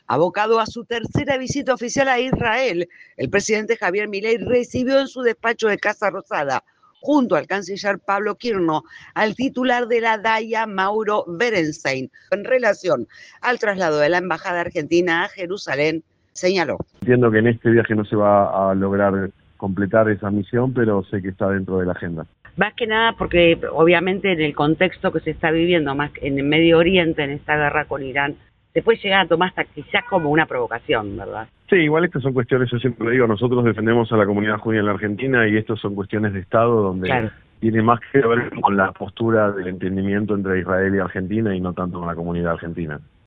Abocado a su tercera visita oficial a Israel, el presidente Javier Milei recibió en su despacho de Casa Rosada, junto al canciller Pablo Quirno, al titular de la DAIA, Mauro Berenstein, en relación al traslado de la embajada argentina a Jerusalén, señaló. Entiendo que en este viaje no se va a lograr completar esa misión, pero sé que está dentro de la agenda. Más que nada porque obviamente en el contexto que se está viviendo, más en el Medio Oriente, en esta guerra con Irán, se puede llegar a tomar hasta quizás como una provocación, ¿verdad? Sí, igual estas son cuestiones, yo siempre digo, nosotros defendemos a la comunidad judía en la Argentina y estas son cuestiones de Estado donde tiene más que ver con la postura del entendimiento entre Israel y Argentina y no tanto con la comunidad argentina.